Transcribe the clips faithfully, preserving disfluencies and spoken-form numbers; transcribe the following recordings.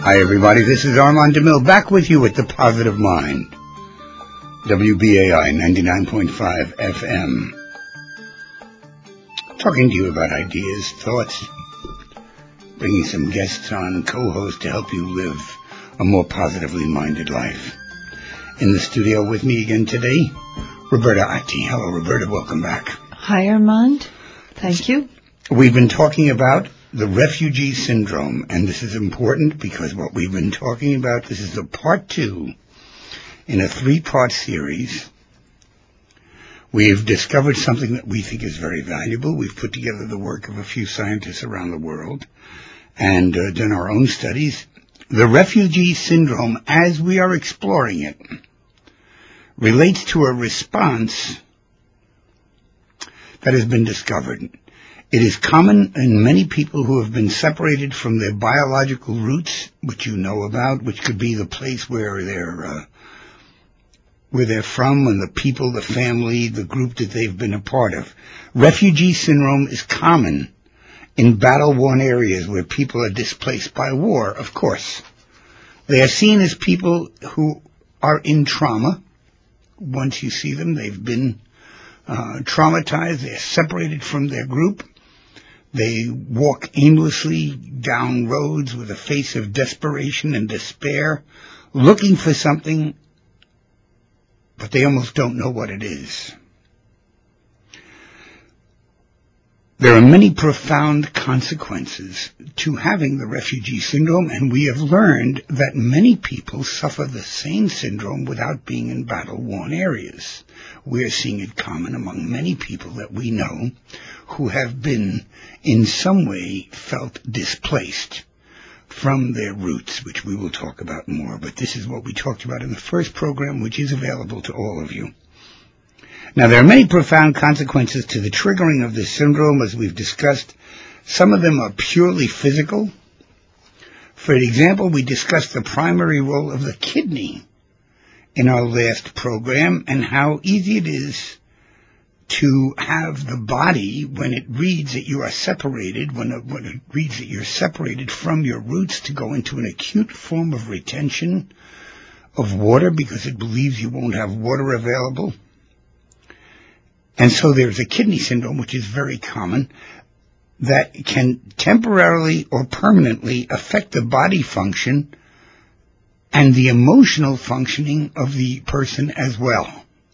Hi everybody, this is Armand DeMille back with you at The Positive Mind. W B A I ninety-nine point five F M. Talking to you about ideas, thoughts, bringing some guests on, co-hosts to help you live a more positively minded life. In the studio with me again today, Roberta Atti. Hello Roberta, welcome back. Hi Armand, thank you. We've been talking about the refugee syndrome, and this is important because what we've been talking about, this is the part two in a three-part series. We've discovered something that we think is very valuable. We've put together the work of a few scientists around the world and uh, done our own studies. The refugee syndrome, as we are exploring it, relates to a response that has been discovered. It is common in many people who have been separated from their biological roots, which you know about, which could be the place where they're uh, where they're from and the people, the family, the group that they've been a part of. Refugee syndrome is common in battle-worn areas where people are displaced by war, of course. They are seen as people who are in trauma. Once you see them, they've been uh, traumatized, they're separated from their group. They walk aimlessly down roads with a face of desperation and despair, looking for something, but they almost don't know what it is. There are many profound consequences to having the refugee syndrome, and we have learned that many people suffer the same syndrome without being in battle-worn areas. We are seeing it common among many people that we know who have been in some way felt displaced from their roots, which we will talk about more. But this is what we talked about in the first program, which is available to all of you. Now, there are many profound consequences to the triggering of this syndrome, as we've discussed. Some of them are purely physical. For example, we discussed the primary role of the kidney in our last program and how easy it is to have the body, when it reads that you are separated, when it, when it reads that you're separated from your roots, to go into an acute form of retention of water because it believes you won't have water available. And so there's a kidney syndrome, which is very common, that can temporarily or permanently affect the body function and the emotional functioning of the person as well.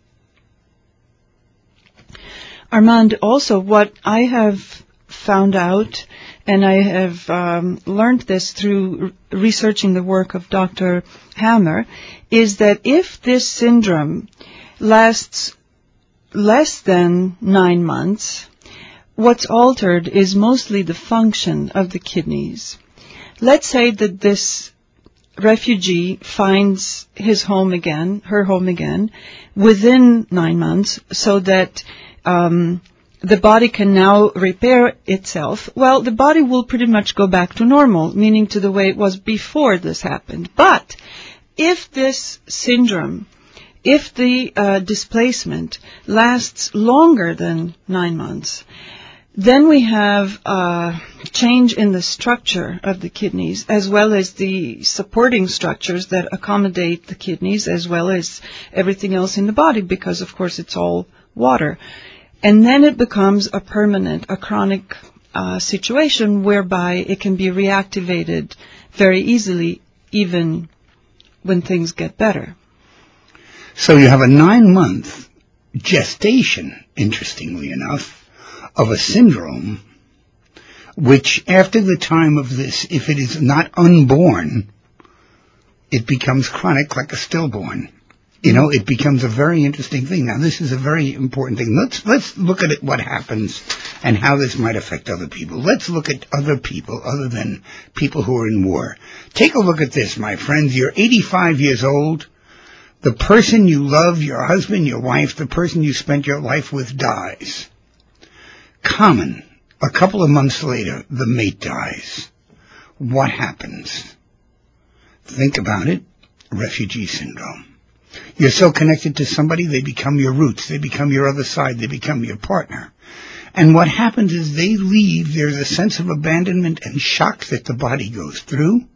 Armand, also what I have found out, and I have um, learned this through r- researching the work of Doctor Hammer, is that if this syndrome lasts less than nine months, what's altered is mostly the function of the kidneys. Let's say that this refugee finds his home again, her home again, within nine months, so that um, the body can now repair itself. Well, the body will pretty much go back to normal, meaning to the way it was before this happened. But if this syndrome, if the uh, displacement lasts longer than nine months, then we have a change in the structure of the kidneys, as well as the supporting structures that accommodate the kidneys, as well as everything else in the body, because, of course, it's all water. And then it becomes a permanent, a chronic uh, situation whereby it can be reactivated very easily, even when things get better. So you have a nine-month gestation, interestingly enough, of a syndrome, which after the time of this, if it is not unborn, it becomes chronic like a stillborn. You know, it becomes a very interesting thing. Now, this is a very important thing. Let's let's look at it, what happens and how this might affect other people. Let's look at other people other than people who are in war. Take a look at this, my friends. You're eighty-five years old. The person you love, your husband, your wife, the person you spent your life with dies. Common. A couple of months later, the mate dies. What happens? Think about it. Refugee syndrome. You're so connected to somebody, they become your roots. They become your other side. They become your partner. And what happens is they leave. There's a sense of abandonment and shock that the body goes through.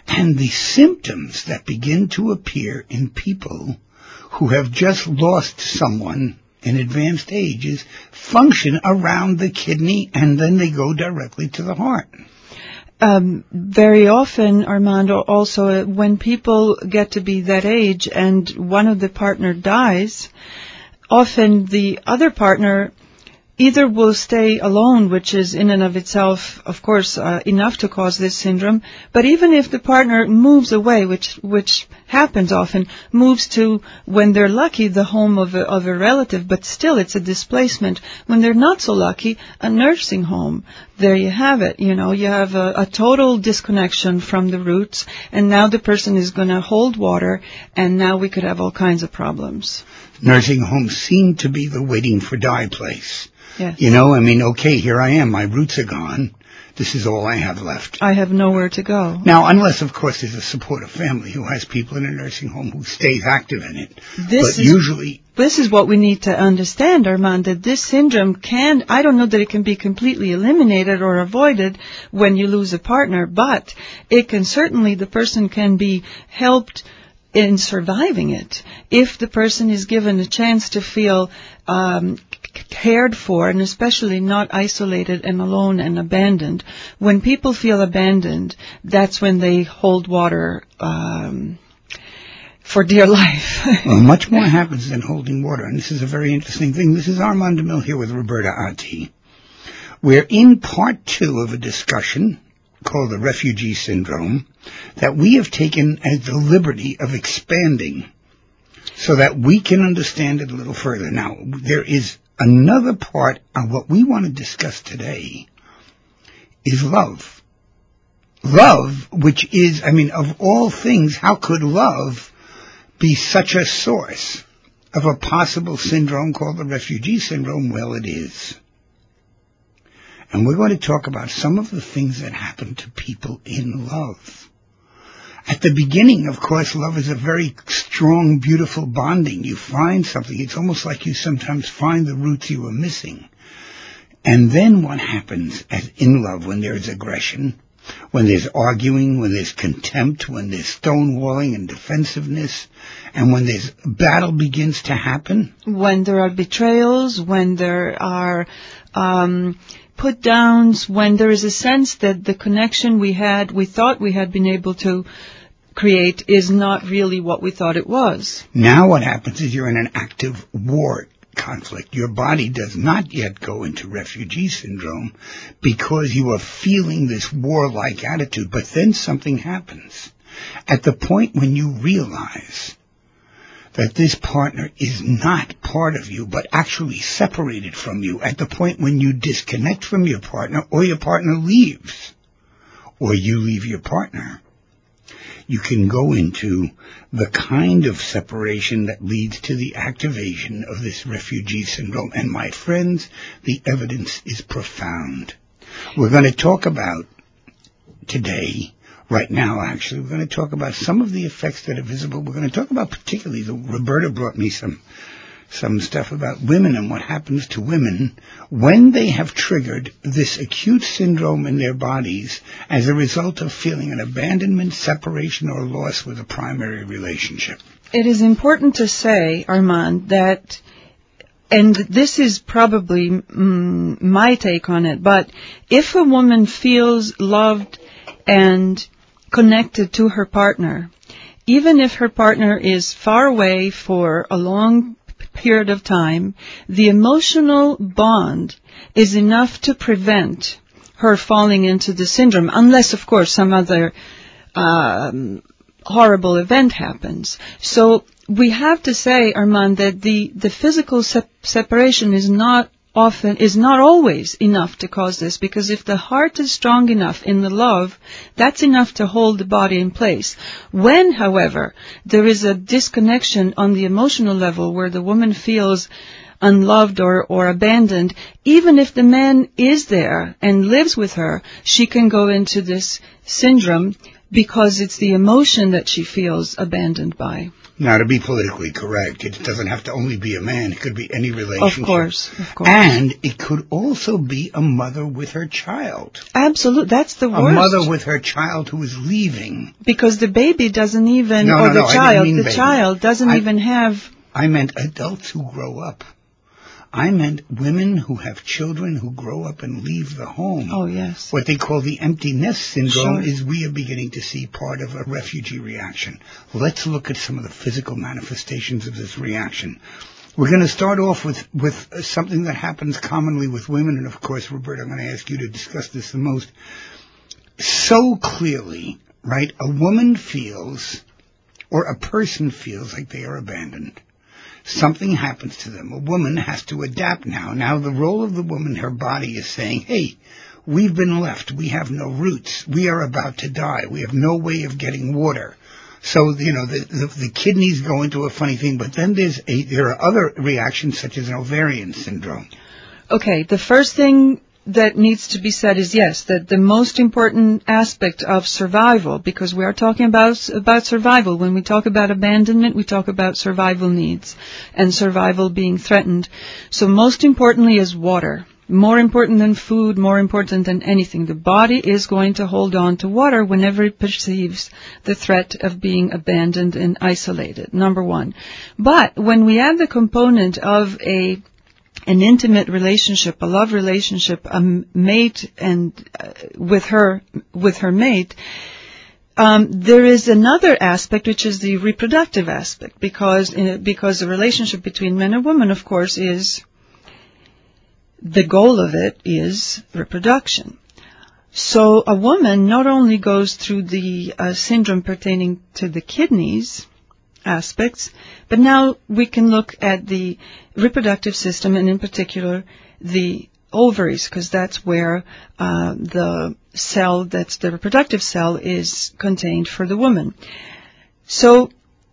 And the symptoms that begin to appear in people who have just lost someone in advanced ages function around the kidney, and then they go directly to the heart. Um, very often, Armando, also uh, when people get to be that age and one of the partner dies, often the other partner either will stay alone, which is in and of itself, of course, uh, enough to cause this syndrome. But even if the partner moves away, which which happens often, moves to, when they're lucky, the home of a, of a relative, but still it's a displacement. When they're not so lucky, a nursing home. There you have it. You know, you have a, a total disconnection from the roots, and now the person is going to hold water, and now we could have all kinds of problems. Nursing homes seem to be the waiting for die place. Yes. You know, I mean, okay, here I am. My roots are gone. This is all I have left. I have nowhere to go. Now, unless, of course, there's a supportive family who has people in a nursing home who stays active in it. This but is, usually... This is what we need to understand, Armand, that this syndrome can, I don't know that it can be completely eliminated or avoided when you lose a partner, but it can certainly, the person can be helped in surviving it if the person is given a chance to feel um cared for, and especially not isolated and alone and abandoned. When people feel abandoned, that's when they hold water um, for dear life. Well, much more happens than holding water, and this is a very interesting thing. This is Armand DeMille here with Roberta Ati. We're in part two of a discussion called the refugee syndrome that we have taken as the liberty of expanding so that we can understand it a little further. Now, there is another part of what we want to discuss today is love. Love, which is, I mean, of all things, how could love be such a source of a possible syndrome called the refugee syndrome? Well, it is. And we're going to talk about some of the things that happen to people in love. At the beginning, of course, love is a very strong, beautiful bonding. You find something. It's almost like you sometimes find the roots you were missing. And then what happens as in love when there is aggression, when there's arguing, when there's contempt, when there's stonewalling and defensiveness, and when this battle begins to happen? When there are betrayals, when there are um, put downs, when there is a sense that the connection we had, we thought we had been able to create, is not really what we thought it was. Now what happens is you're in an active war conflict. Your body does not yet go into refugee syndrome because you are feeling this warlike attitude, but then something happens. At the point when you realize that this partner is not part of you, but actually separated from you, at the point when you disconnect from your partner, or your partner leaves, or you leave your partner, you can go into the kind of separation that leads to the activation of this refugee syndrome. And my friends, the evidence is profound. We're going to talk about today, right now actually, we're going to talk about some of the effects that are visible. We're going to talk about particularly, the, Roberta brought me some some stuff about women and what happens to women when they have triggered this acute syndrome in their bodies as a result of feeling an abandonment, separation, or loss with a primary relationship. It is important to say, Armand, that, and this is probably mm, my take on it, but if a woman feels loved and connected to her partner, even if her partner is far away for a long period of time, the emotional bond is enough to prevent her falling into the syndrome, unless, of course, some other um, horrible event happens. So we have to say, Armand, that the, the physical se- separation is not often, is not always enough to cause this, because if the heart is strong enough in the love, that's enough to hold the body in place. When, however, there is a disconnection on the emotional level where the woman feels unloved or, or abandoned, even if the man is there and lives with her, she can go into this syndrome because it's the emotion that she feels abandoned by. Now, to be politically correct, it doesn't have to only be a man. It could be any relationship. Of course, of course. And it could also be a mother with her child. Absolutely. That's the worst. A mother with her child who is leaving. Because the baby doesn't even, no, or no, the no, child, the baby. child doesn't I, even have... I meant adults who grow up. I meant women who have children who grow up and leave the home. Oh, yes. What they call the empty nest syndrome Sure. is we are beginning to see part of a refugee reaction. Let's look at some of the physical manifestations of this reaction. We're going to start off with, with something that happens commonly with women, and of course, Roberta, I'm going to ask you to discuss this the most. So clearly, right, a woman feels, or a person feels like they are abandoned. Something happens to them. A woman has to adapt now. Now the role of the woman, her body is saying, hey, we've been left. We have no roots. We are about to die. We have no way of getting water. So, you know, the, the, the kidneys go into a funny thing, but then there's a, there are other reactions such as an ovarian syndrome. Okay, the first thing that needs to be said is yes, that the most important aspect of survival, because we are talking about about survival. When we talk about abandonment, we talk about survival needs and survival being threatened. So most importantly is water. More important than food, more important than anything. The body is going to hold on to water whenever it perceives the threat of being abandoned and isolated, number one. But when we add the component of a an intimate relationship, a love relationship, a mate and uh, with her, with her mate, um, there is another aspect which is the reproductive aspect, because in a, because the relationship between men and women, of course, is the goal of it is reproduction. So a woman not only goes through the uh, syndrome pertaining to the kidneys aspects, but now we can look at the reproductive system, and in particular the ovaries, because that's where uh, the cell, that's the reproductive cell, is contained for the woman. So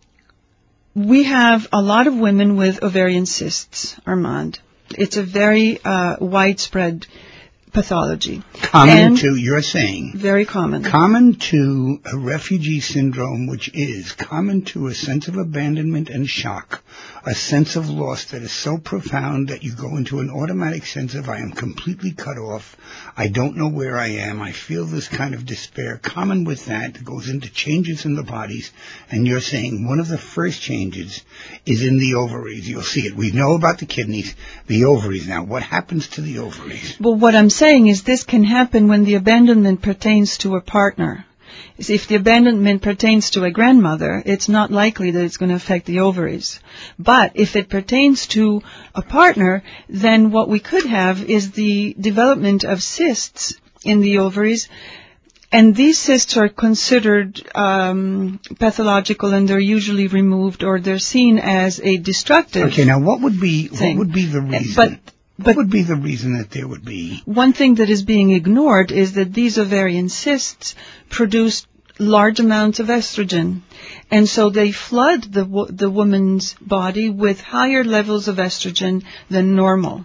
we have a lot of women with ovarian cysts, Armand. It's a very uh, widespread pathology. Common and to, you're saying. Very common. Common to a refugee syndrome, which is common to a sense of abandonment and shock, a sense of loss that is so profound that you go into an automatic sense of I am completely cut off, I don't know where I am, I feel this kind of despair. Common with that goes into changes in the bodies, and you're saying one of the first changes is in the ovaries. You'll see it. We know about the kidneys, the ovaries. Now, what happens to the ovaries? Well, what I'm saying is this can happen when the abandonment pertains to a partner. If the abandonment pertains to a grandmother, it's not likely that it's going to affect the ovaries. But if it pertains to a partner, then what we could have is the development of cysts in the ovaries. And these cysts are considered um, pathological, and they're usually removed, or they're seen as a destructive. Okay, now what would be thing. what would be the reason? But What would be the reason that there would be? One thing that is being ignored is that these ovarian cysts produce large amounts of estrogen, and so they flood the the woman's body with higher levels of estrogen than normal.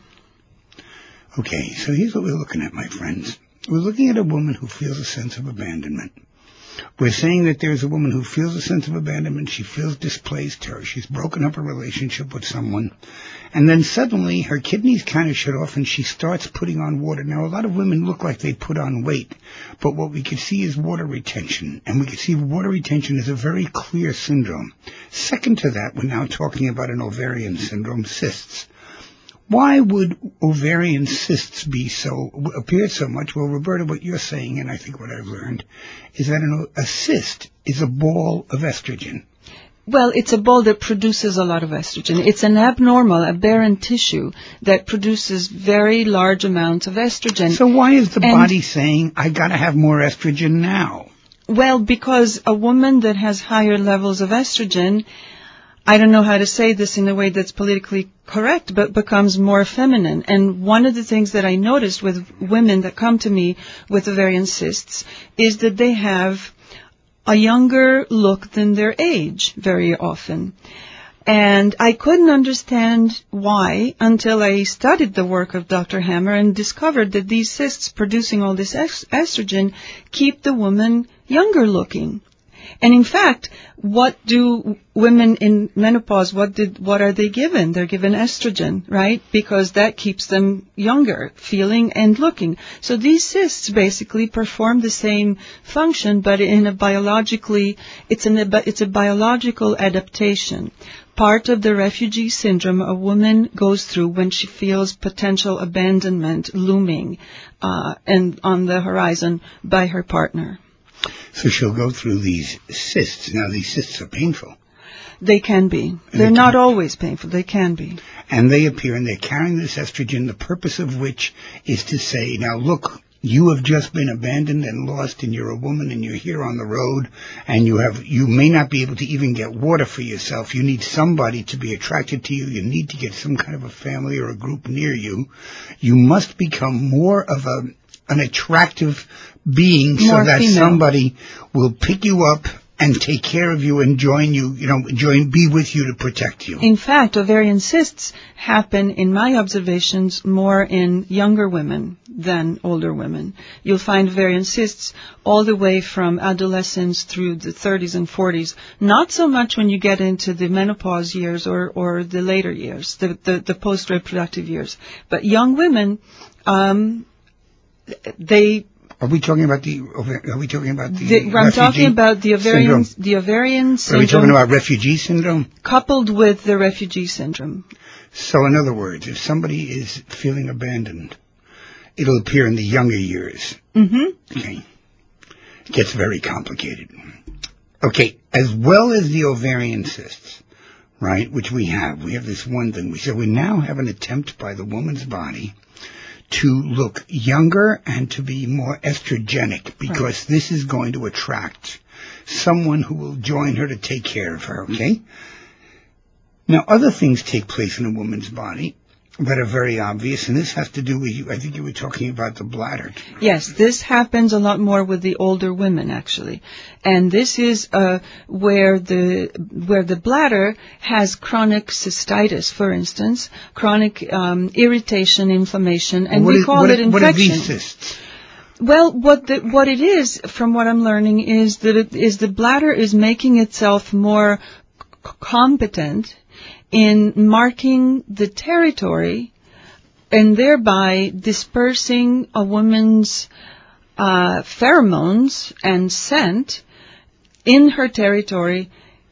Okay, so here's what we're looking at, my friends. We're looking at a woman who feels a sense of abandonment. We're saying that there's a woman who feels a sense of abandonment. She feels displaced. Her, she's broken up a relationship with someone. And then suddenly her kidneys kind of shut off and she starts putting on water. Now, a lot of women look like they put on weight, but what we can see is water retention. And we can see water retention is a very clear syndrome. Second to that, we're now talking about an ovarian syndrome, cysts. Why would ovarian cysts be so, appear so much? Well, Roberta, what you're saying, and I think what I've learned, is that an, a cyst is a ball of estrogen. Well, it's a ball that produces a lot of estrogen. It's an abnormal, aberrant tissue that produces very large amounts of estrogen. So why is the and body saying, I gotta have more estrogen now? Well, because a woman that has higher levels of estrogen, I don't know how to say this in a way that's politically correct, but becomes more feminine. And one of the things that I noticed with women that come to me with ovarian cysts is that they have a younger look than their age very often. And I couldn't understand why until I studied the work of Doctor Hammer and discovered that these cysts producing all this estrogen keep the woman younger looking. And in fact, what do women in menopause, what did, what are they given? They're given estrogen, right? Because that keeps them younger, feeling and looking. So these cysts basically perform the same function, but in a biologically, it's an, it's a biological adaptation. Part of the refugee syndrome a woman goes through when she feels potential abandonment looming, uh, and on the horizon by her partner. So she'll go through these cysts. Now, these cysts are painful. They can be. They're they not can. always painful. They can be. And they appear, and they're carrying this estrogen, the purpose of which is to say, now look, you have just been abandoned and lost, and you're a woman, and you're here on the road, and you have, you may not be able to even get water for yourself. You need somebody to be attracted to you. You need to get some kind of a family or a group near you. You must become more of a an attractive being More so that female. somebody will pick you up and take care of you and join you, you know, join, be with you to protect you. In fact, ovarian cysts happen, in my observations, more in younger women than older women. You'll find ovarian cysts all the way from adolescence through the thirties and forties. Not so much when you get into the menopause years or, or the later years, the, the, the post-reproductive years. But young women, um, they... Are we talking about the? Are we talking about the? the I'm talking about the ovarian syndrome? the ovarian syndrome. Are we talking about refugee syndrome? Coupled with the refugee syndrome. So, in other words, if somebody is feeling abandoned, it'll appear in the younger years. Mm-hmm. Okay, it gets very complicated. Okay, as well as the ovarian cysts, right? Which we have, we have this one thing. We said we now have an attempt by the woman's body to look younger and to be more estrogenic, because right. This is going to attract someone who will join her to take care of her, okay? Now, other things take place in a woman's body that are very obvious, and this has to do with, you. I think you were talking about the bladder. Yes, this happens a lot more with the older women, actually. And this is uh, where the where the bladder has chronic cystitis, for instance, chronic um, irritation, inflammation, and well, we is, call it is, infection. What are these cysts? Well, what the, what it is, from what I'm learning, is that it is the bladder is making itself more c- competent in marking the territory and thereby dispersing a woman's uh, pheromones and scent in her territory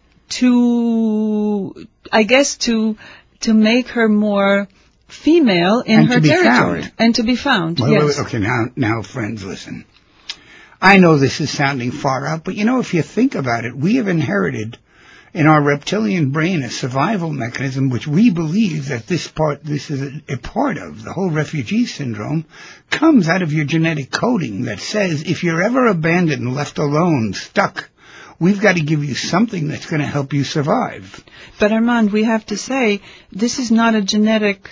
to, I guess, to to make her more female in and her to be territory. Found. And to be found, well, yes. Okay, now, now, friends, listen. I know this is sounding far out, but you know, if you think about it, we have inherited in our reptilian brain a survival mechanism which we believe that this part, this is a, a part of. The whole refugee syndrome comes out of your genetic coding that says if you're ever abandoned, left alone, stuck, we've got to give you something that's going to help you survive. But Armand, we have to say, this is not a genetic,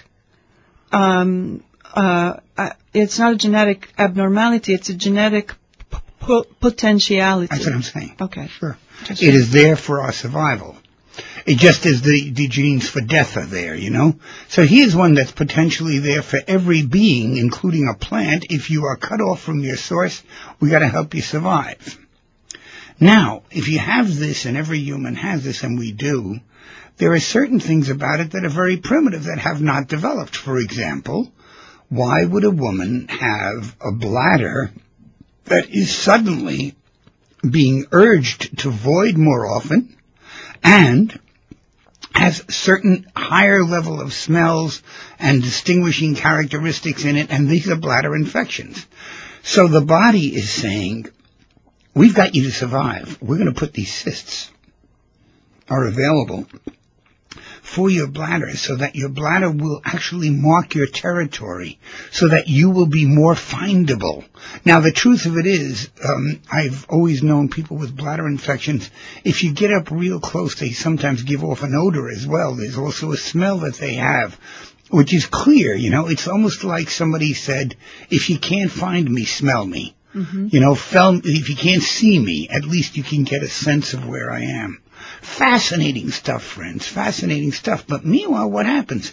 um, uh, uh, it's not a genetic abnormality, it's a genetic p- potentiality. That's what I'm saying. Okay. Sure. It is there for our survival. It just as the, the genes for death are there, you know? So here's one that's potentially there for every being, including a plant. If you are cut off from your source, we got to help you survive. Now, if you have this, and every human has this, and we do, there are certain things about it that are very primitive that have not developed. For example, why would a woman have a bladder that is suddenly being urged to void more often and has certain higher level of smells and distinguishing characteristics in it, and these are bladder infections. So the body is saying, we've got you to survive. We're going to put these cysts are available for your bladder so that your bladder will actually mark your territory so that you will be more findable. Now, the truth of it is, um, I've always known people with bladder infections, if you get up real close, they sometimes give off an odor as well. There's also a smell that they have, which is clear, you know. It's almost like somebody said, if you can't find me, smell me. Mm-hmm. You know, if you can't see me, at least you can get a sense of where I am. Fascinating stuff, friends. Fascinating stuff. But meanwhile, what happens?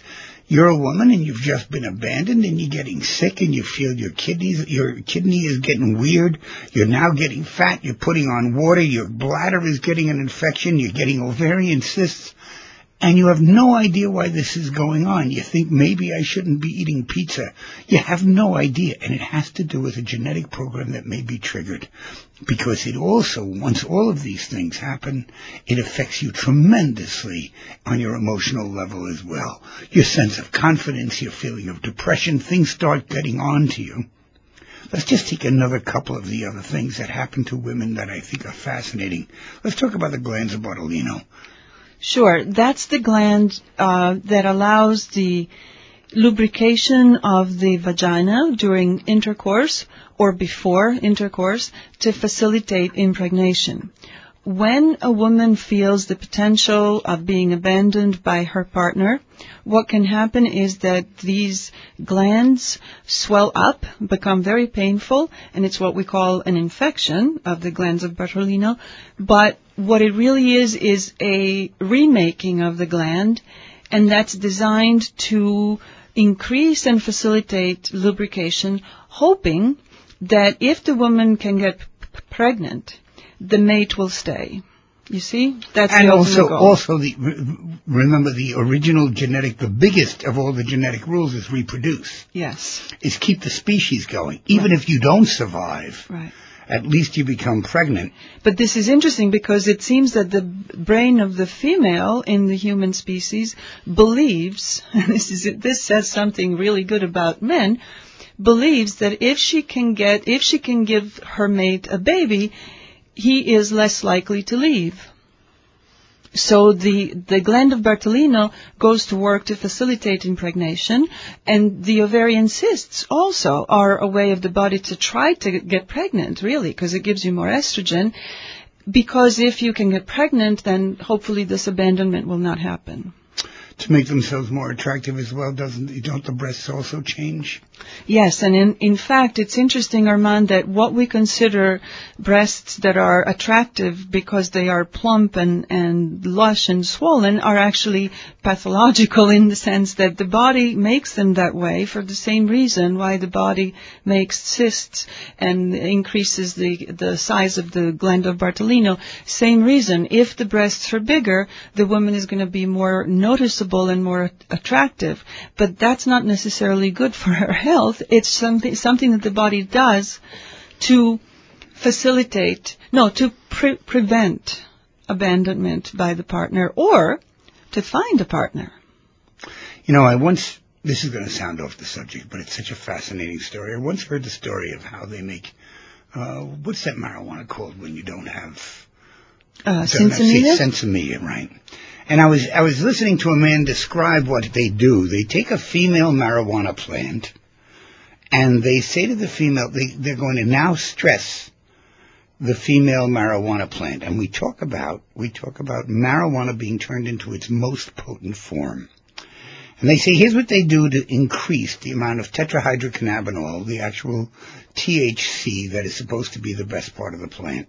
You're a woman and you've just been abandoned and you're getting sick and you feel your kidneys, your kidney is getting weird. You're now getting fat. You're putting on water. Your bladder is getting an infection. You're getting ovarian cysts. And you have no idea why this is going on. You think maybe I shouldn't be eating pizza. You have no idea. And it has to do with a genetic program that may be triggered. Because it also, once all of these things happen, it affects you tremendously on your emotional level as well. Your sense of confidence, your feeling of depression, things start getting on to you. Let's just take another couple of the other things that happen to women that I think are fascinating. Let's talk about the glands of Bartolino. Sure. That's the gland uh, that allows the lubrication of the vagina during intercourse or before intercourse to facilitate impregnation. When a woman feels the potential of being abandoned by her partner, what can happen is that these glands swell up, become very painful, and it's what we call an infection of the glands of Bartolino. But what it really is is a remaking of the gland, and that's designed to increase and facilitate lubrication, hoping that if the woman can get p- pregnant, the mate will stay. You see? That's and the also, goal. also the, remember the original genetic, the biggest of all the genetic rules is reproduce. Yes. Is keep the species going. Even right. if you don't survive, right. at least you become pregnant. But this is interesting because it seems that the brain of the female in the human species believes, and this is this says something really good about men, believes that if she can get, if she can give her mate a baby, he is less likely to leave. So the, the gland of Bartolino goes to work to facilitate impregnation, and the ovarian cysts also are a way of the body to try to get pregnant, really, because it gives you more estrogen. Because if you can get pregnant, then hopefully this abandonment will not happen. To make themselves more attractive as well, doesn't don't the breasts also change? Yes, and in, in fact, it's interesting, Armand, that what we consider breasts that are attractive because they are plump and, and lush and swollen are actually pathological in the sense that the body makes them that way for the same reason why the body makes cysts and increases the, the size of the gland of Bartolino. Same reason. If the breasts are bigger, the woman is going to be more noticeable and more attractive, but that's not necessarily good for her health. It's something something that the body does to facilitate, no, to pre- prevent abandonment by the partner or to find a partner. You know, I once, this is going to sound off the subject, but it's such a fascinating story. I once heard the story of how they make, uh, what's that marijuana called when you don't have, uh, sensimilla? Sensimilla, right. And I was I was listening to a man describe what they do. They take a female marijuana plant, and they say to the female, they, they're going to now stress the female marijuana plant. And we talk about we talk about marijuana being turned into its most potent form. And they say, here's what they do to increase the amount of tetrahydrocannabinol, the actual T H C that is supposed to be the best part of the plant.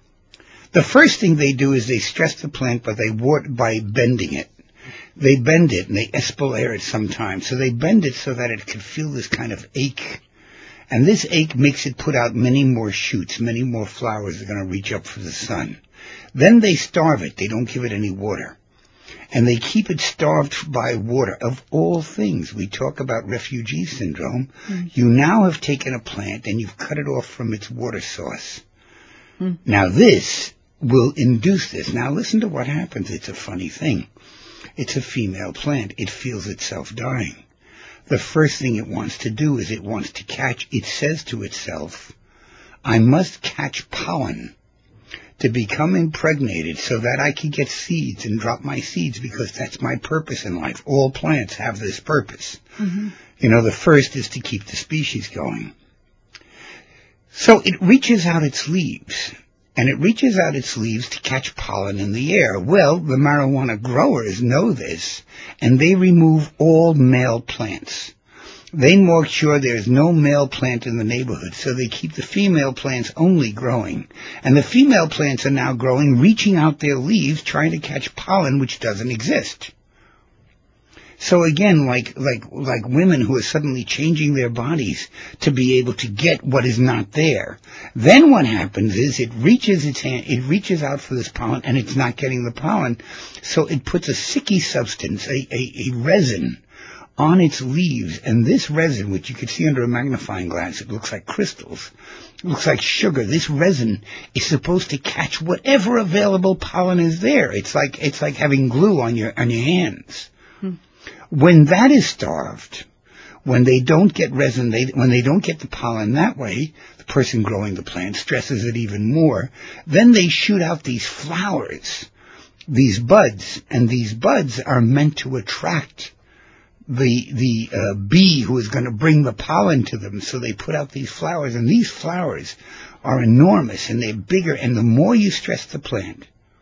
The first thing they do is they stress the plant by, they wart, by bending it. They bend it and they espolare it sometimes. So they bend it so that it can feel this kind of ache. And this ache makes it put out many more shoots, many more flowers that are going to reach up for the sun. Then they starve it. They don't give it any water. And they keep it starved by water. Of all things, we talk about refugee syndrome. Mm. You now have taken a plant and you've cut it off from its water source. Mm. Now this will induce this. Now listen to what happens. It's a funny thing. It's a female plant. It feels itself dying. The first thing it wants to do is it wants to catch, it says to itself, I must catch pollen to become impregnated so that I can get seeds and drop my seeds, because that's my purpose in life. All plants have this purpose. Mm-hmm. You know, the first is to keep the species going. So it reaches out its leaves. And it reaches out its leaves to catch pollen in the air. Well, the marijuana growers know this, and they remove all male plants. They make sure there's no male plant in the neighborhood, so they keep the female plants only growing. And the female plants are now growing, reaching out their leaves, trying to catch pollen, which doesn't exist. So again, like, like, like women who are suddenly changing their bodies to be able to get what is not there. Then what happens is it reaches its hand, it reaches out for this pollen and it's not getting the pollen. So it puts a sticky substance, a, a, a resin on its leaves. And this resin, which you can see under a magnifying glass, it looks like crystals. It looks like sugar. This resin is supposed to catch whatever available pollen is there. It's like, it's like having glue on your, on your hands. When that is starved, when they don't get resin, they, when they don't get the pollen that way, the person growing the plant stresses it even more, then they shoot out these flowers, these buds, and these buds are meant to attract the the uh, bee who is going to bring the pollen to them. So they put out these flowers, and these flowers are enormous, and they're bigger, and the more you stress the plant,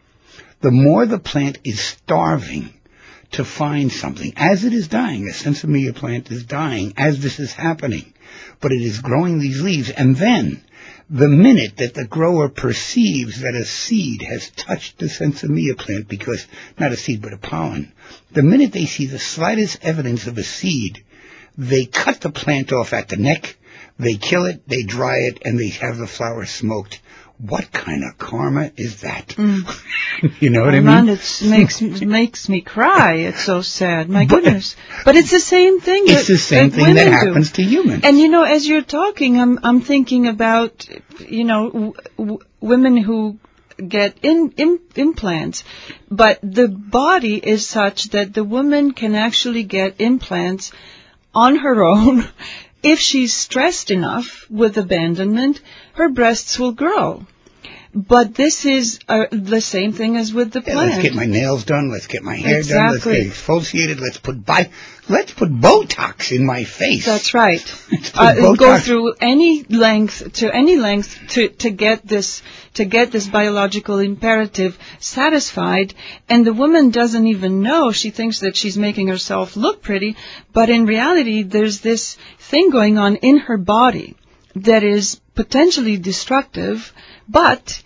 the more the plant is starving to find something. As it is dying, a Sensimilla plant is dying as this is happening, but it is growing these leaves, and then the minute that the grower perceives that a seed has touched the Sensimilla plant, because, not a seed but a pollen, the minute they see the slightest evidence of a seed, they cut the plant off at the neck, they kill it, they dry it, and they have the flower smoked. What kind of karma is that? Mm. You know what oh, I mean? Man, it makes makes me cry. It's so sad. My but, goodness. But it's the same thing. It's that, the same that thing that do. happens to humans. And you know, as you're talking, I'm I'm thinking about, you know, w- w- women who get in, in implants, but the body is such that the woman can actually get implants on her own. If she's stressed enough with abandonment, her breasts will grow. But this is uh, the same thing as with the yeah, plant. Let's get my nails done. Let's get my hair exactly. done. Let's get exfoliated. Let's put bi- Let's put Botox in my face. That's right. uh, go through any length to any length to to get this to get this biological imperative satisfied, and the woman doesn't even know. She thinks that she's making herself look pretty, but in reality, there's this thing going on in her body that is potentially destructive, but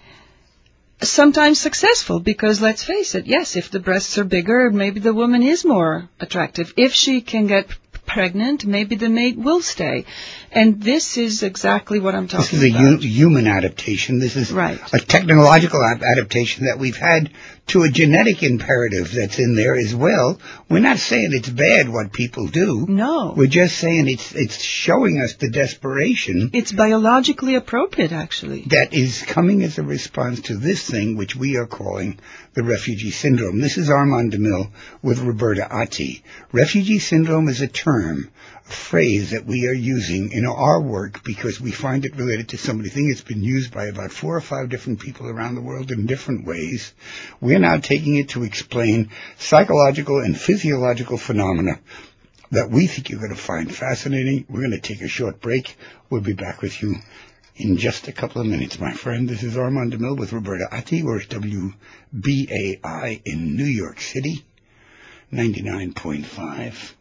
sometimes successful, because let's face it, yes, if the breasts are bigger, maybe the woman is more attractive. If she can get pregnant, maybe the mate will stay. And this is exactly what I'm talking about. This is a about. U- human adaptation. This is right. a technological ad- adaptation that we've had to a genetic imperative that's in there as well. We're not saying it's bad what people do. No. We're just saying it's it's showing us the desperation. It's biologically appropriate, actually. That is coming as a response to this thing which we are calling the refugee syndrome. This is Armand DeMille with Roberta Atti. Refugee syndrome is a term, a phrase that we are using in our work because we find it related to somebody. I think it's been used by about four or five different people around the world in different ways. We're now taking it to explain psychological and physiological phenomena that we think you're going to find fascinating. We're going to take a short break. We'll be back with you in just a couple of minutes, my friend. This is Armand DeMille with Roberta Atti. We're at W B A I in New York City, ninety-nine point five.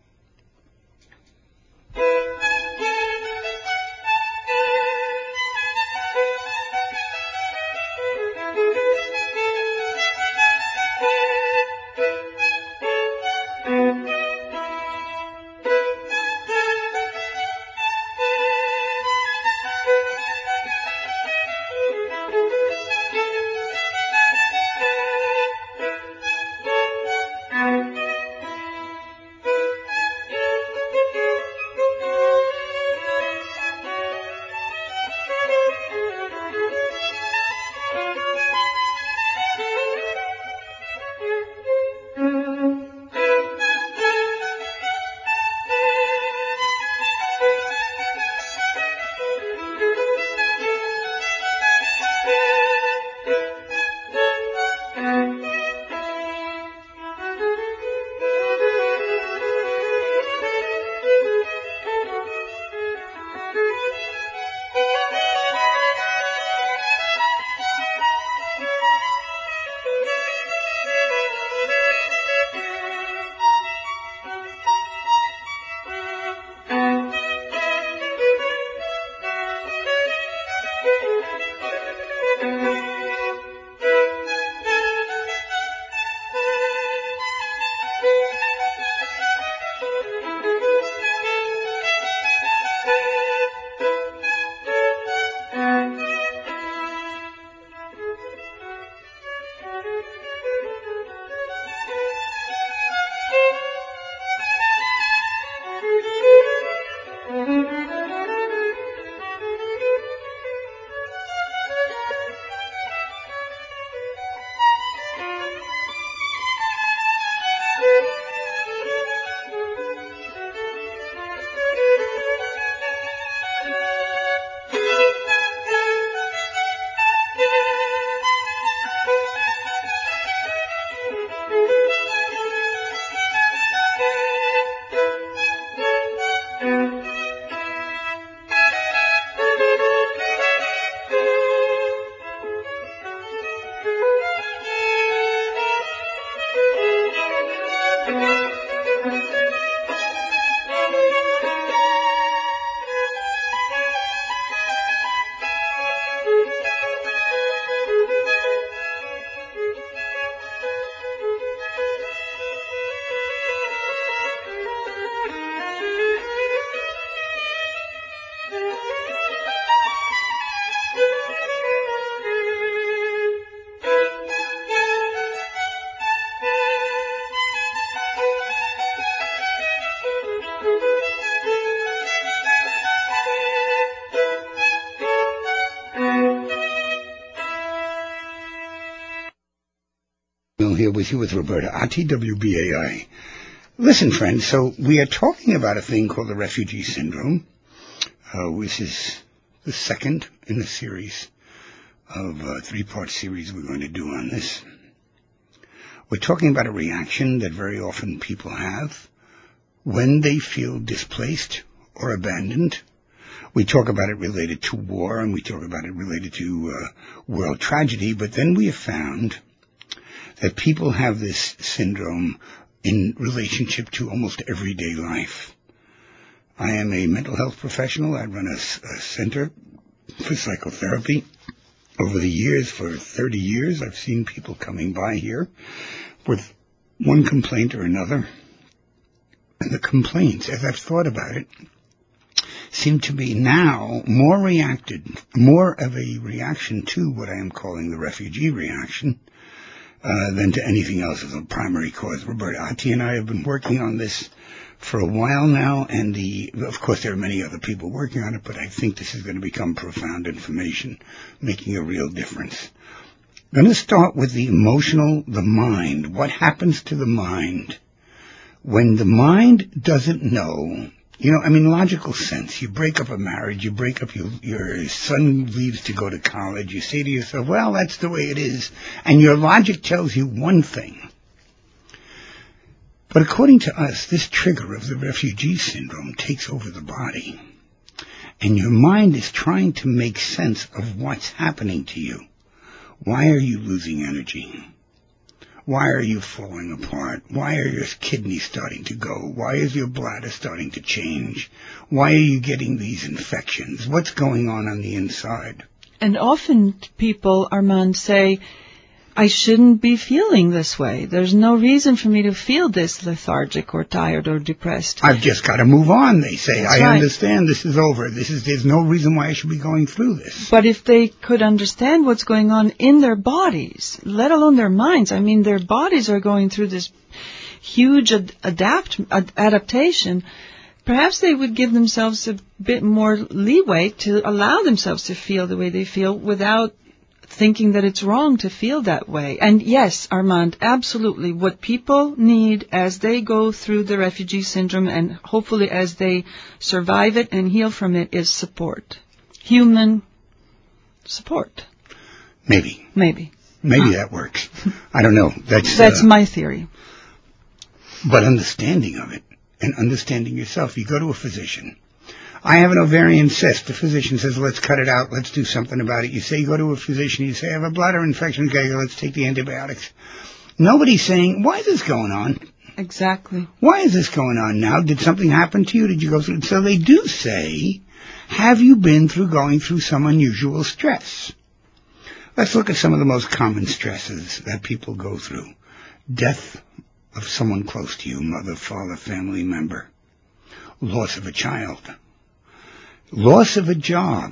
here with you with Roberta Atti, W B A I. Listen, friends, so we are talking about a thing called the refugee syndrome, uh, which is the second in the series of a three-part series we're going to do on this. We're talking about a reaction that very often people have when they feel displaced or abandoned. We talk about it related to war, and we talk about it related to uh, world tragedy, but then we have found that people have this syndrome in relationship to almost everyday life. I am a mental health professional. I run a, a center for psychotherapy. Over the years, for thirty years, I've seen people coming by here with one complaint or another. And the complaints, as I've thought about it, seem to be now more reacted, more of a reaction to what I am calling the refugee reaction, uh, than to anything else as a primary cause. Roberta Atti and I have been working on this for a while now, and the, of course there are many other people working on it, but I think this is going to become profound information, making a real difference. I'm going to start with the emotional, the mind. What happens to the mind when the mind doesn't know? You know, I mean, logical sense. You break up a marriage, you break up, your, your son leaves to go to college, you say to yourself, well, that's the way it is. And your logic tells you one thing. But according to us, this trigger of the refugee syndrome takes over the body. And your mind is trying to make sense of what's happening to you. Why are you losing energy? Why are you falling apart? Why are your kidneys starting to go? Why is your bladder starting to change? Why are you getting these infections? What's going on on the inside? And often people, Armand, say, I shouldn't be feeling this way. There's no reason for me to feel this lethargic or tired or depressed. I've just got to move on, they say. That's I right. understand this is over. This is, there's no reason why I should be going through this. But if they could understand what's going on in their bodies, let alone their minds, I mean, their bodies are going through this huge ad- adapt ad- adaptation, perhaps they would give themselves a bit more leeway to allow themselves to feel the way they feel without thinking that it's wrong to feel that way. And yes, Armand, absolutely, what people need as they go through the refugee syndrome and hopefully as they survive it and heal from it is support. Human support. Maybe. Maybe. Maybe that works. I don't know. That's That's uh, my theory. But understanding of it and understanding yourself, you go to a physician. I have an ovarian cyst. The physician says, let's cut it out. Let's do something about it. You say, you go to a physician. You say, I have a bladder infection. Okay, let's take the antibiotics. Nobody's saying, why is this going on? Exactly. Why is this going on now? Did something happen to you? Did you go through? So they do say, have you been through going through some unusual stress? Let's look at some of the most common stresses that people go through. Death of someone close to you, mother, father, family member. Loss of a child. Loss of a job.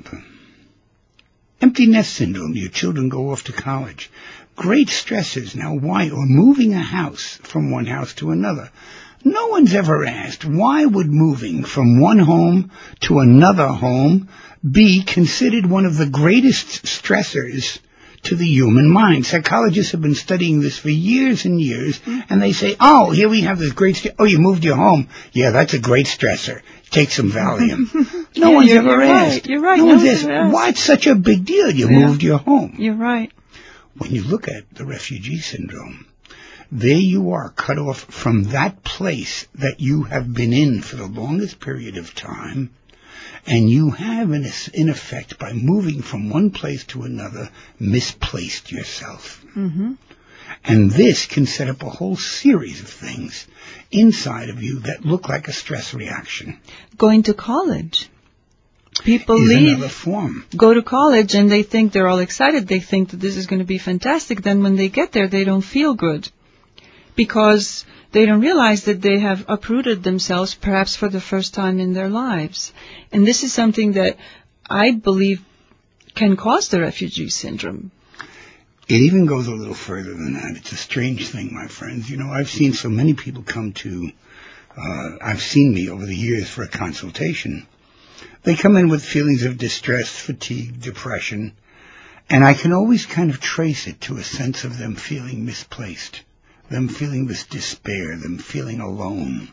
Empty nest syndrome. Your children go off to college. Great stresses. Now why? Or moving a house from one house to another. No one's ever asked, why would moving from one home to another home be considered one of the greatest stressors to the human mind? Psychologists have been studying this for years and years, and they say, oh, here we have this great st- oh, you moved your home. Yeah, that's a great stressor. Take some Valium. No yeah, one's you're, ever you're asked. Right, you're right. No, no one's one's asked, what's such a big deal? You yeah. moved your home. You're right. When you look at the refugee syndrome, there you are, cut off from that place that you have been in for the longest period of time, and you have, in, a, in effect, by moving from one place to another, misplaced yourself. Mm-hmm. And this can set up a whole series of things inside of you that look like a stress reaction. Going to college. People is leave, another form. Go to college, and they think they're all excited. They think that this is going to be fantastic. Then when they get there, they don't feel good because they don't realize that they have uprooted themselves perhaps for the first time in their lives. And this is something that I believe can cause the refugee syndrome. It even goes a little further than that. It's a strange thing, my friends. You know, I've seen so many people come to, uh, I've seen me over the years for a consultation. They come in with feelings of distress, fatigue, depression, and I can always kind of trace it to a sense of them feeling misplaced. them feeling this despair, them feeling alone,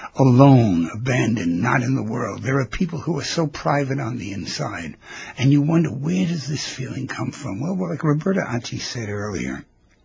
alone, abandoned, not in the world. There are people who are so private on the inside, and you wonder, where does this feeling come from? Well, like Roberta Atti said earlier,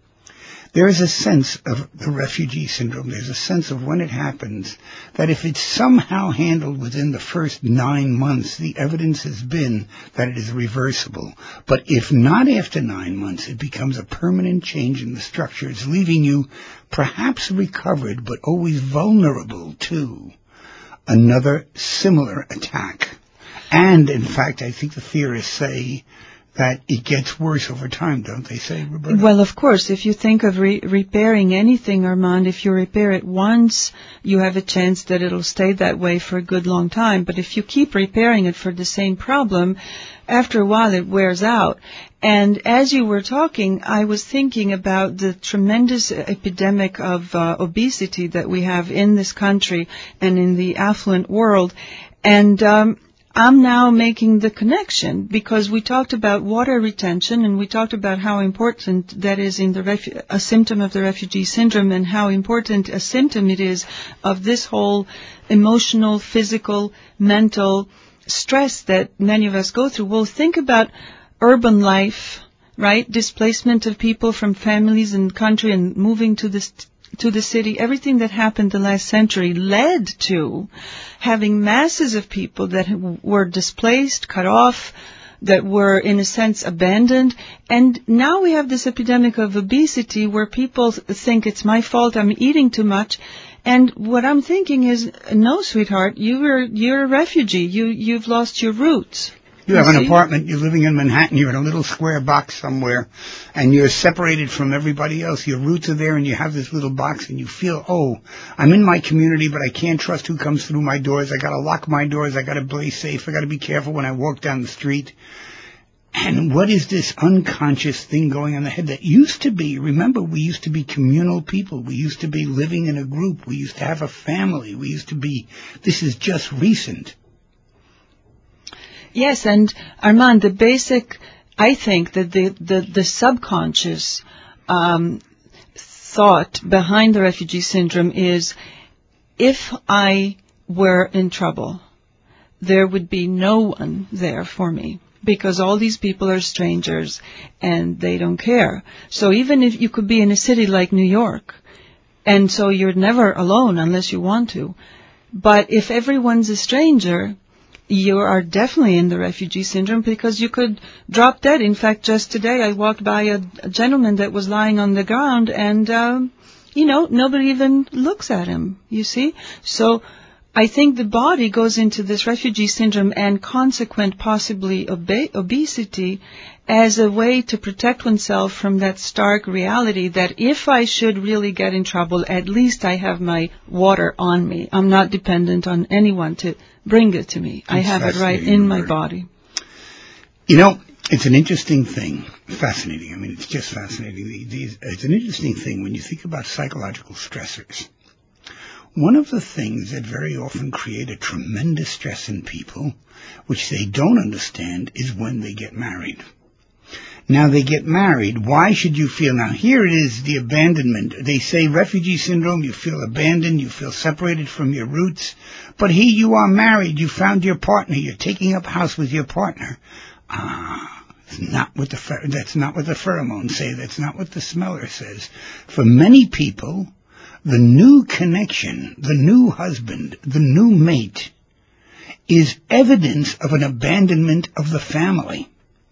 there is a sense of the refugee syndrome. There's a sense of when it happens that if it's somehow handled within the first nine months, the evidence has been that it is reversible. But if not after nine months, it becomes a permanent change in the structures, leaving you perhaps recovered, but always vulnerable to another similar attack. And, in fact, I think the theorists say that it gets worse over time, don't they say, Roberta? Well, of course, if you think of re- repairing anything, Armand, if you repair it once, you have a chance that it'll stay that way for a good long time. But if you keep repairing it for the same problem, after a while it wears out. And as you were talking, I was thinking about the tremendous epidemic of uh, obesity that we have in this country and in the affluent world. And um I'm now making the connection because we talked about water retention and we talked about how important that is in the refu- a symptom of the refugee syndrome and how important a symptom it is of this whole emotional, physical, mental stress that many of us go through. Well, think about urban life, right? Displacement of people from families and country and moving to this to the city. Everything that happened the last century led to having masses of people that were displaced, cut off, that were in a sense abandoned. And now we have this epidemic of obesity where people think it's my fault, I'm eating too much. And what I'm thinking is, no, sweetheart, you're you're a refugee. You you've lost your roots. You have an apartment, you're living in Manhattan, you're in a little square box somewhere, and you're separated from everybody else. Your roots are there, and you have this little box, and you feel, oh, I'm in my community, but I can't trust who comes through my doors. I gotta lock my doors, I gotta play safe, I gotta be careful when I walk down the street. And what is this unconscious thing going on in the head that used to be, remember, we used to be communal people. We used to be living in a group. We used to have a family. We used to be, this is just recent. Yes, and Armand, the basic, I think that the, the, the subconscious um, thought behind the refugee syndrome is, if I were in trouble, there would be no one there for me, because all these people are strangers and they don't care. So even if you could be in a city like New York, and so you're never alone unless you want to, but if everyone's a stranger, you are definitely in the refugee syndrome because you could drop dead. In fact, just today I walked by a, a gentleman that was lying on the ground and, um, you know, nobody even looks at him, you see. So I think the body goes into this refugee syndrome and consequent possibly obe- obesity as a way to protect oneself from that stark reality that if I should really get in trouble, at least I have my water on me. I'm not dependent on anyone to bring it to me. That's I have it right in my body. You know, it's an interesting thing. Fascinating. I mean, it's just fascinating. These, it's an interesting thing when you think about psychological stressors. One of the things that very often create a tremendous stress in people, which they don't understand, is when they get married. Now, they get married. Why should you feel? Now, here it is, the abandonment. They say refugee syndrome, you feel abandoned, you feel separated from your roots. But here you are married, you found your partner, you're taking up house with your partner. Ah, it's not what the, that's not what the pheromones say, that's not what the smeller says. For many people, the new connection, the new husband, the new mate, is evidence of an abandonment of the family.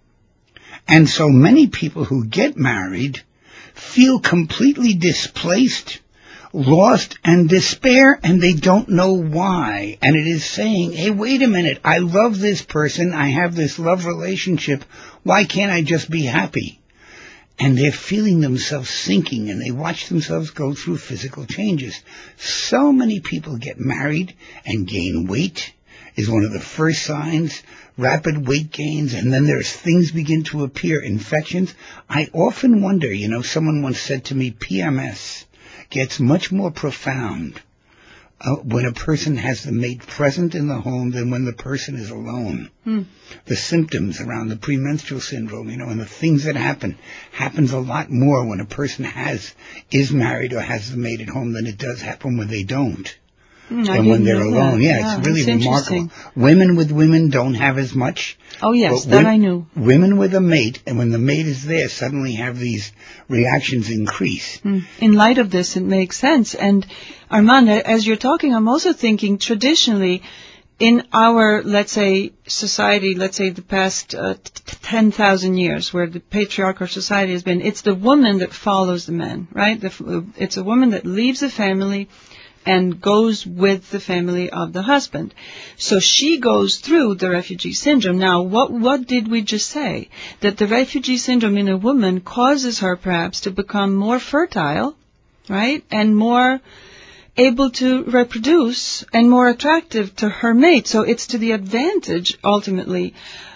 And so many people who get married feel completely displaced, lost, and despair, and they don't know why. And it is saying, hey, wait a minute, I love this person, I have this love relationship, why can't I just be happy? And they're feeling themselves sinking, and they watch themselves go through physical changes. So many people get married and gain weight is one of the first signs, rapid weight gains, and then there's things begin to appear, infections. I often wonder, you know, someone once said to me, P M S gets much more profound uh, when a person has the mate present in the home than when the person is alone. Hmm. The symptoms around the premenstrual syndrome, you know, and the things that happen, happens a lot more when a person has, is married or has the mate at home than it does happen when they don't. Mm, and when they're alone. That. Yeah, yeah, it's really it's remarkable. Women with women don't have as much. Oh, yes, that I knew. Women with a mate, and when the mate is there, suddenly have these reactions increase. Mm. In light of this, it makes sense. And Armand, as you're talking, I'm also thinking traditionally, in our, let's say, society, let's say the past uh, t- ten thousand years, where the patriarchal society has been, it's the woman that follows the man, right? The, it's a woman that leaves the family and goes with the family of the husband. So she goes through the refugee syndrome. Now, what what did we just say? That the refugee syndrome in a woman causes her perhaps to become more fertile, right? And more able to reproduce and more attractive to her mate. So it's to the advantage, ultimately,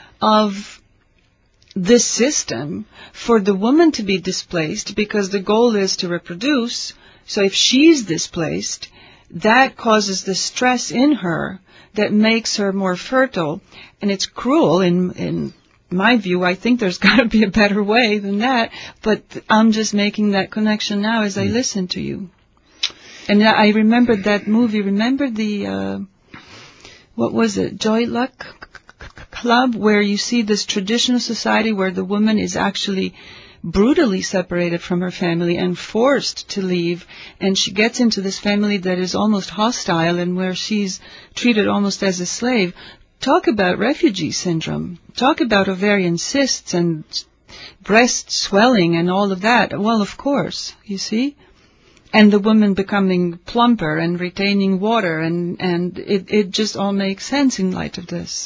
of this system for the woman to be displaced, because the goal is to reproduce. So if she's displaced, that causes the stress in her that makes her more fertile. And it's cruel in, in my view. I think there's got to be a better way than that. But I'm just making that connection now as I listen to you. And I remembered that movie. Remember the, uh, what was it, Joy Luck Club, where you see this traditional society where the woman is actually brutally separated from her family and forced to leave, and she gets into this family that is almost hostile and where she's treated almost as a slave. Talk about refugee syndrome. Talk about ovarian cysts and breast swelling and all of that. Well, of course, you see. And the woman becoming plumper and retaining water, and, and it, it just all makes sense in light of this.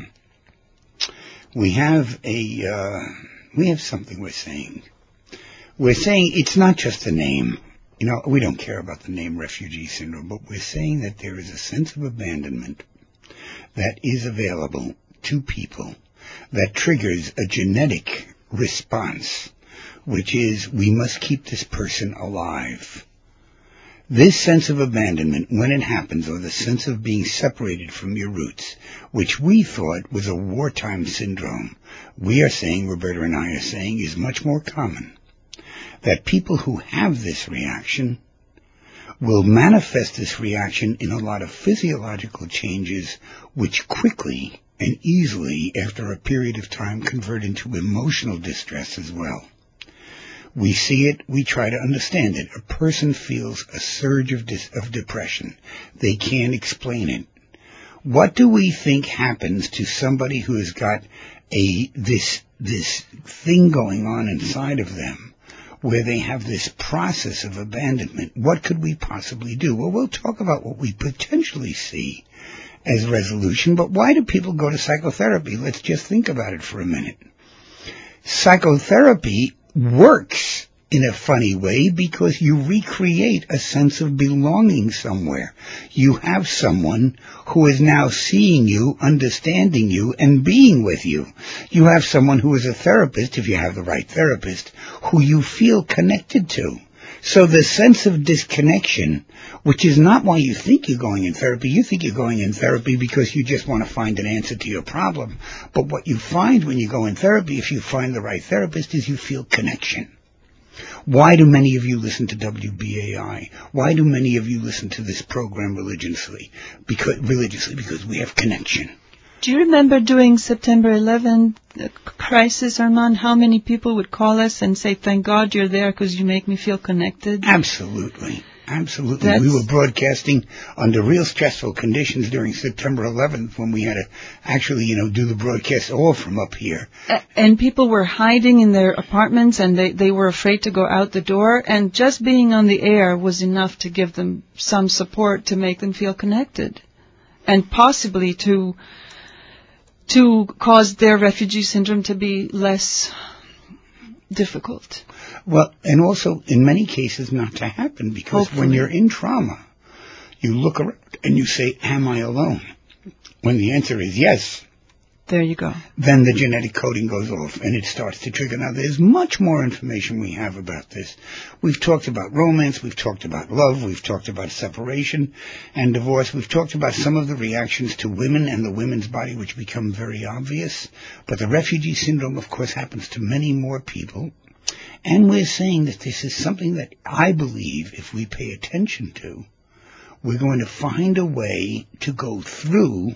We have a... Uh We have something we're saying. We're saying it's not just a name. You know, we don't care about the name refugee syndrome, but we're saying that there is a sense of abandonment that is available to people that triggers a genetic response, which is, we must keep this person alive. This sense of abandonment, when it happens, or the sense of being separated from your roots, which we thought was a wartime syndrome, we are saying, Roberta and I are saying, is much more common. That people who have this reaction will manifest this reaction in a lot of physiological changes, which quickly and easily, after a period of time, convert into emotional distress as well. We see it, we try to understand it. A person feels a surge of, dis- of depression. They can't explain it. What do we think happens to somebody who has got a this this thing going on inside of them, where they have this process of abandonment? What could we possibly do? Well, we'll talk about what we potentially see as resolution, but why do people go to psychotherapy? Let's just think about it for a minute. Psychotherapy works in a funny way because you recreate a sense of belonging somewhere. You have someone who is now seeing you, understanding you, and being with you. You have someone who is a therapist, if you have the right therapist, who you feel connected to. So the sense of disconnection, which is not why you think you're going in therapy. You think you're going in therapy because you just want to find an answer to your problem. But what you find when you go in therapy, if you find the right therapist, is you feel connection. Why do many of you listen to W B A I? Why do many of you listen to this program religiously? Because, religiously, because we have connection. Do you remember during September eleventh the crisis, Armand, how many people would call us and say, thank God you're there because you make me feel connected? Absolutely. Absolutely. That's... We were broadcasting under real stressful conditions during September eleventh when we had to actually, you know, do the broadcast all from up here. Uh, and people were hiding in their apartments and they, they were afraid to go out the door. And just being on the air was enough to give them some support to make them feel connected. And possibly to... to cause their refugee syndrome to be less difficult. Well, and also, in many cases, not to happen, because Hopefully. when you're in trauma, you look around and you say, am I alone? When the answer is yes, There you go. Then the genetic coding goes off and it starts to trigger. Now, there's much more information we have about this. We've talked about romance. We've talked about love. We've talked about separation and divorce. We've talked about some of the reactions to women and the women's body, which become very obvious. But the refugee syndrome, of course, happens to many more people. And we're saying that this is something that I believe, if we pay attention to, we're going to find a way to go through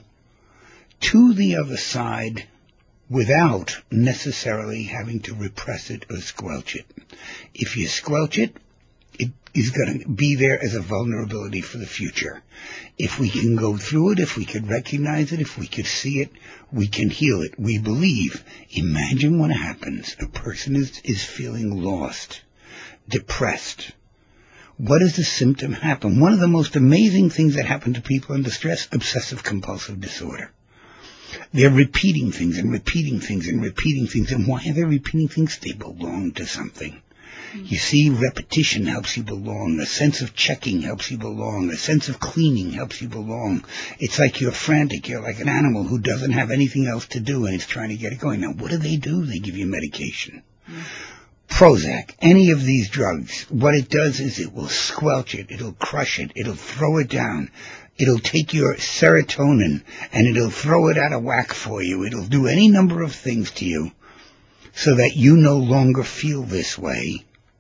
to the other side without necessarily having to repress it or squelch it. If you squelch it, it is going to be there as a vulnerability for the future. If we can go through it, if we could recognize it, if we could see it, we can heal it. We believe. Imagine what happens. A person is, is feeling lost, depressed. What does the symptom happen? One of the most amazing things that happen to people under stress, obsessive compulsive disorder. They're repeating things and repeating things and repeating things. And why are they repeating things? They belong to something. Mm-hmm. You see, repetition helps you belong. A sense of checking helps you belong. A sense of cleaning helps you belong. It's like you're frantic. You're like an animal who doesn't have anything else to do and it's trying to get it going. Now, what do they do? They give you medication. Mm-hmm. Prozac, any of these drugs, what it does is it will squelch it. It'll crush it. It'll throw it down. It'll take your serotonin and it'll throw it out of whack for you. It'll do any number of things to you so that you no longer feel this way.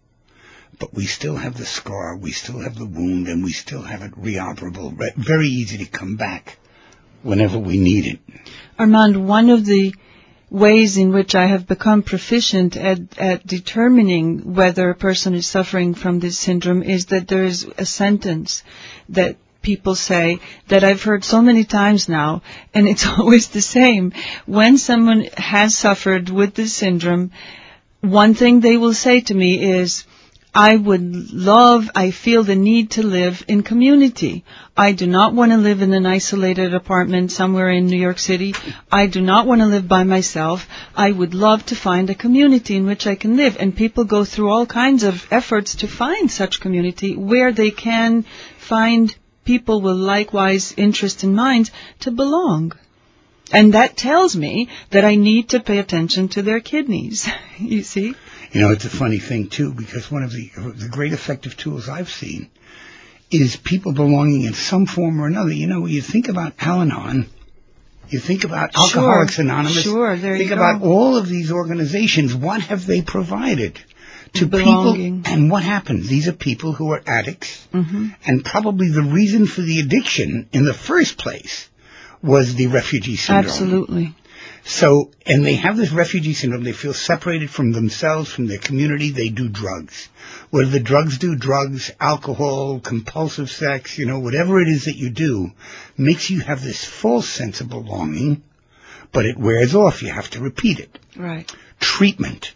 But we still have the scar, we still have the wound, and we still have it reoperable. Very easy to come back whenever we need it. Armand, one of the ways in which I have become proficient at, at determining whether a person is suffering from this syndrome is that there is a sentence that people say that I've heard so many times now, and it's always the same. When someone has suffered with this syndrome, one thing they will say to me is, I would love, I feel the need to live in community. I do not want to live in an isolated apartment somewhere in New York City. I do not want to live by myself. I would love to find a community in which I can live. And people go through all kinds of efforts to find such community where they can find people with likewise interest in mind to belong. And that tells me that I need to pay attention to their kidneys, you see? You know, it's a funny thing, too, because one of the, the great effective tools I've seen is people belonging in some form or another. You know, when you think about Al-Anon, you think about Sure. Alcoholics Anonymous, Sure, there think you about go. all of these organizations. What have they provided to Belonging. people? And what happens? These are people who are addicts, Mm-hmm. and probably the reason for the addiction in the first place was the refugee syndrome. Absolutely. So, and they have this refugee syndrome. They feel separated from themselves, from their community. They do drugs. What do the drugs do? Drugs, alcohol, compulsive sex, you know, whatever it is that you do makes you have this false sense of belonging, but it wears off. You have to repeat it. Right. Treatment.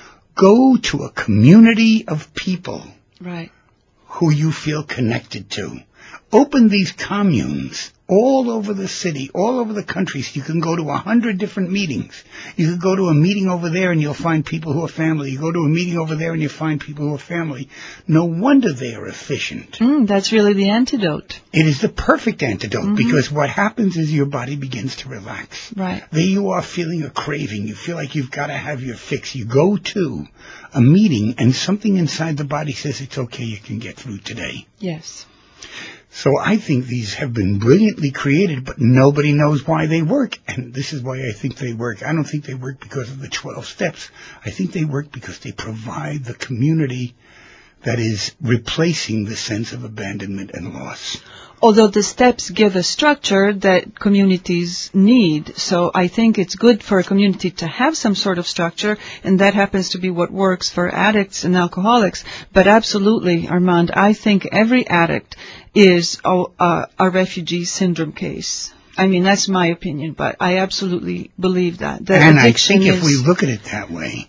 Go to a community of people Right. who you feel connected to. Open these communes all over the city, all over the country. So you can go to a hundred different meetings. You can go to a meeting over there and you'll find people who are family. You go to a meeting over there and you'll find people who are family. No wonder they are efficient. Mm, that's really the antidote. It is the perfect antidote Mm-hmm. because what happens is your body begins to relax. Right. There you are feeling a craving. You feel like you've got to have your fix. You go to a meeting and something inside the body says it's okay, you can get through today. Yes. So I think these have been brilliantly created, but nobody knows why they work. And this is why I think they work. I don't think they work because of the twelve steps. I think they work because they provide the community that is replacing the sense of abandonment and loss. Although the steps give a structure that communities need. So I think it's good for a community to have some sort of structure, and that happens to be what works for addicts and alcoholics. But absolutely, Armand, I think every addict is a, a, a refugee syndrome case. I mean, that's my opinion, but I absolutely believe that. that and I addiction think if is, we look at it that way,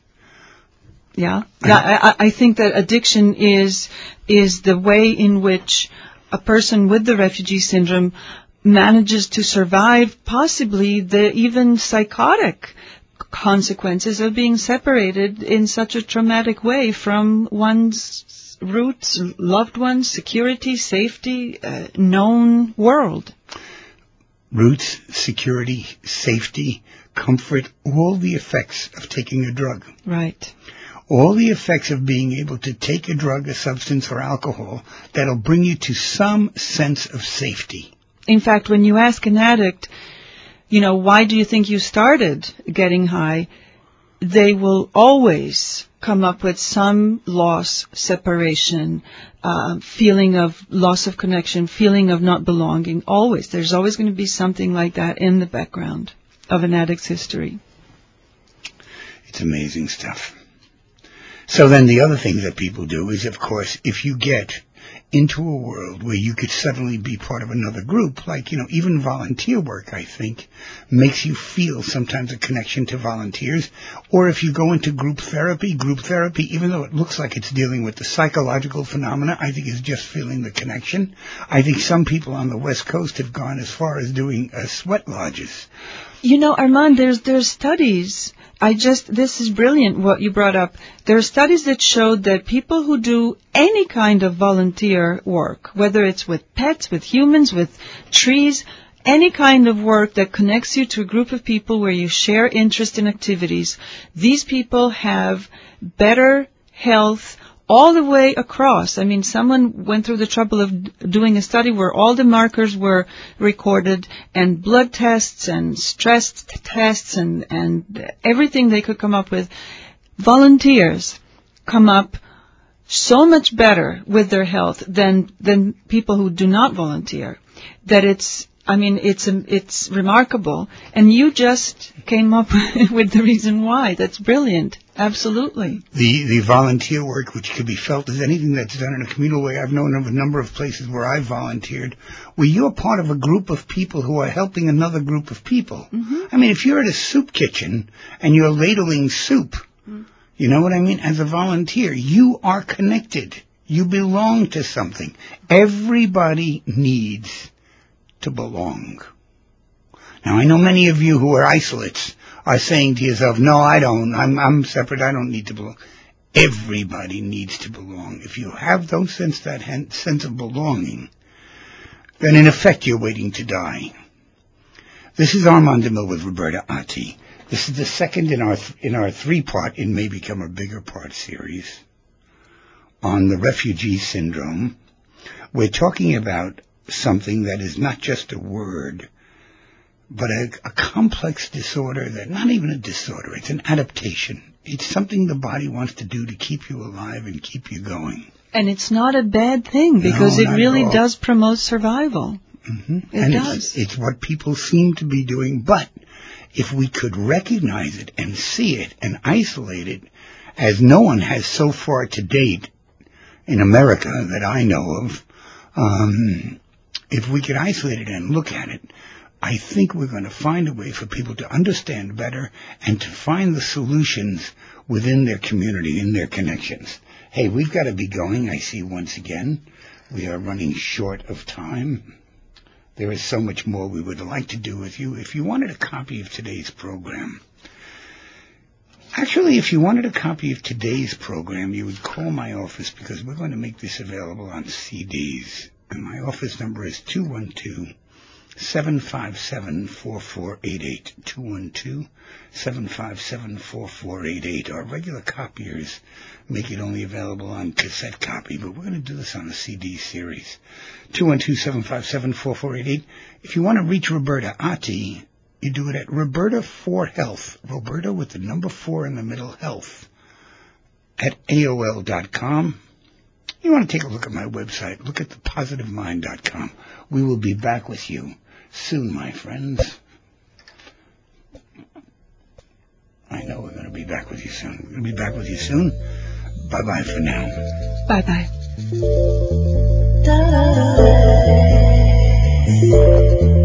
yeah, yeah, I, I think that addiction is is the way in which a person with the refugee syndrome manages to survive possibly the even psychotic consequences of being separated in such a traumatic way from one's roots, loved ones, security, safety, uh, known world. Roots, security, safety, comfort, all the effects of taking a drug. Right. All the effects of being able to take a drug, a substance, or alcohol that'll bring you to some sense of safety. In fact, when you ask an addict, you know, why do you think you started getting high, they will always come up with some loss, separation, uh, feeling of loss of connection, feeling of not belonging. Always. There's always going to be something like that in the background of an addict's history. It's amazing stuff. So then the other thing that people do is, of course, if you get into a world where you could suddenly be part of another group, like, you know, even volunteer work, I think, makes you feel sometimes a connection to volunteers. Or if you go into group therapy, group therapy, even though it looks like it's dealing with the psychological phenomena, I think is just feeling the connection. I think some people on the West Coast have gone as far as doing uh, sweat lodges. You know, Armand, there's there's studies. I just, this is brilliant what you brought up. There are studies that showed that people who do any kind of volunteer work, whether it's with pets, with humans, with trees, any kind of work that connects you to a group of people where you share interest in activities, these people have better health all the way across. I mean, someone went through the trouble of d- doing a study where all the markers were recorded, and blood tests and stress t- tests and, and everything they could come up with. Volunteers come up so much better with their health than than people who do not volunteer. That it's, I mean, it's it's remarkable. And you just came up with the reason why. That's brilliant. Absolutely. The the volunteer work, which could be felt as anything that's done in a communal way. I've known of a number of places where I've volunteered, where you're part of a group of people who are helping another group of people. Mm-hmm. I mean, if you're at a soup kitchen and you're ladling soup, mm-hmm. you know what I mean? As a volunteer, you are connected. You belong to something. Everybody needs to belong. Now, I know many of you who are isolates are saying to yourself, no, I don't. I'm, I'm separate. I don't need to belong. Everybody needs to belong. If you have those sense, that sense of belonging, then in effect you're waiting to die. This is Armand DeMille with Roberta Atti. This is the second in our th- in our three-part, it may become a bigger part series, on the refugee syndrome. We're talking about something that is not just a word, but a, a complex disorder that, not even a disorder, it's an adaptation. It's something the body wants to do to keep you alive and keep you going. And it's not a bad thing, because no, it really does promote survival. Mm-hmm. It and does. It's, it's what people seem to be doing, but if we could recognize it and see it and isolate it, as no one has so far to date in America that I know of, um, if we could isolate it and look at it, I think we're going to find a way for people to understand better and to find the solutions within their community, in their connections. Hey, we've got to be going. I see once again we are running short of time. There is so much more we would like to do with you. If you wanted a copy of today's program, actually, if you wanted a copy of today's program, you would call my office, because we're going to make this available on C Ds. And my office number is two one two, seven five seven, four four eight eight, two one two, seven five seven, four four eight eight. Our regular copiers make it only available on cassette copy, but we're going to do this on a C D series. two one two, seven five seven, four four eight eight. If you want to reach Roberta Atti, you do it at Roberta four Health, Roberta with the number four in the middle, health, at A O L dot com. You want to take a look at my website, look at the positive mind dot com. We will be back with you soon, my friends. I know we're going to be back with you soon. We're going to be back with you soon. Bye-bye for now. Bye-bye.